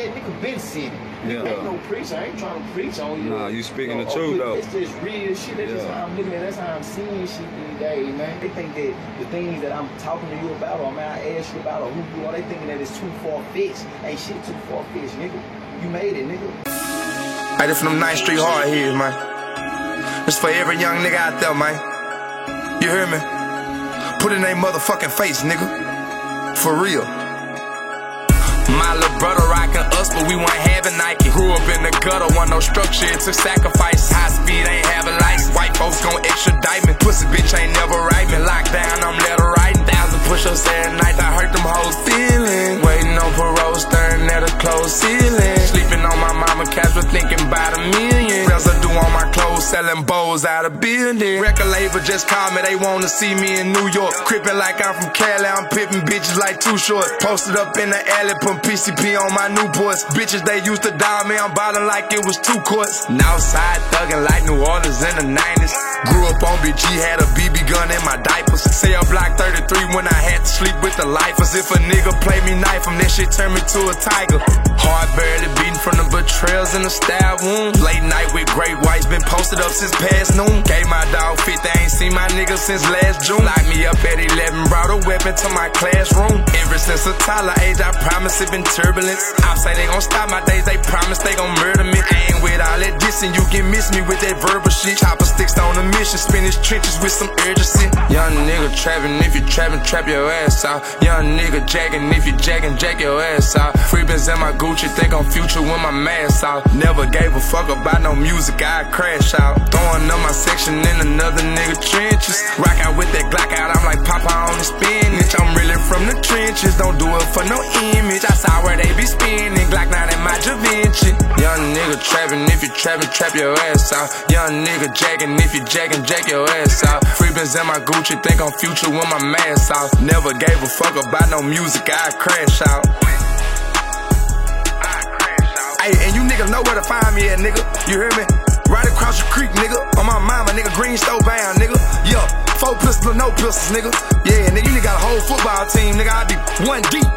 that nigga been city. Yeah. Ain't no preacher. I ain't trying to preach on you. Nah, you speaking the truth though. It's just real shit. That's just how I'm looking at it. That's how I'm seeing shit these days, man. They think that the things that I'm talking to you about, or man, I ask you about, or who you are, they thinking that it's too far-fetched. Ain't shit too far-fetched, nigga. You made it, nigga. I just from them 9th Street hard heads, man. It's for every young nigga out there, man. You hear me? Put it in their motherfucking face, nigga. For real. My little brother rockin' us, but we weren't having Nike. Grew up in the gutter, want no structure, it took sacrifice. High speed, ain't having lights. White folks gon' extradite me. Pussy bitch ain't never write me. Lockdown, I'm letter writing. 1,000 push-ups every night, I hurt them hoes feeling. Waiting on parole, staring at a closed ceiling. Sleeping on my mama couch, but thinking about $1 million. Residue on my clothes, selling bowls out of building. Record label just called me, they wanna see me in New York. Crippin' like I'm from Cali, I'm pippin' bitches like Too Short. Posted up in the alley, put PCP on my Newports. Bitches, they used to dial me, I'm ballin' like it was 2 courts. Northside thuggin' like New Orleans in the 90s. Grew up on BG, had a BB gun in my diapers. Say up block 33 when I had to sleep with the lifers. If a nigga play me knife him, that shit turn me to a tiger. Heart barely beating from the betrayals and the stab wounds. Late night with great whites, been posted up since past noon. Gave my dog 50, ain't seen my nigga since last June. Locked me up at 11, brought a weapon to my classroom. Ever since a toddler age, I promise it been turbulence. I say they gon' stop my days, they promise they gon' murder me. I ain't with all that dissing, you can miss me with that verbal shit. Chopper sticks on a mission, spin his trenches with some urgency. Young nigga trapping, if you trapping, trap your ass out. Young nigga jacking, if you jacking, jack your ass out. Free bins in my Gucci, think I'm future with my mask out. Never gave a fuck about no music, I crash out. Throwing up my section in another nigga trenches. Rock out with that Glock out, I'm like Papa on the spinach. I'm really from the trenches, don't do it for no image. I saw where they be spinning, Glock 9 in my Da Vinci. Young nigga trapping, if you trapping, trap your ass out. Young nigga jacking, if you jacking, jack your ass out. Free bins in my Gucci, think I'm future with my mask out. Never gave a fuck about no music, I crash out. Hey, and you niggas know where to find me at, nigga. You hear me? Right across the creek, nigga. On my mama, nigga. Green stove bound, nigga. Yeah, 4 pistols, no pistols, nigga. Yeah, nigga, you nigga got a whole football team, nigga. I be 1 deep.